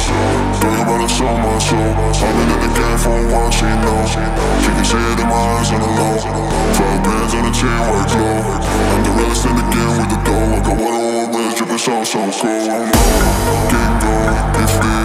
Girl, you brought us so much, so I've been in the game for a while, she knows. She can see it in my eyes on the low. 5 bands on the chain, white glow. I'm the realest in the game with the dough. I got one on one wrist, dripping so cold. Getting gold, get free.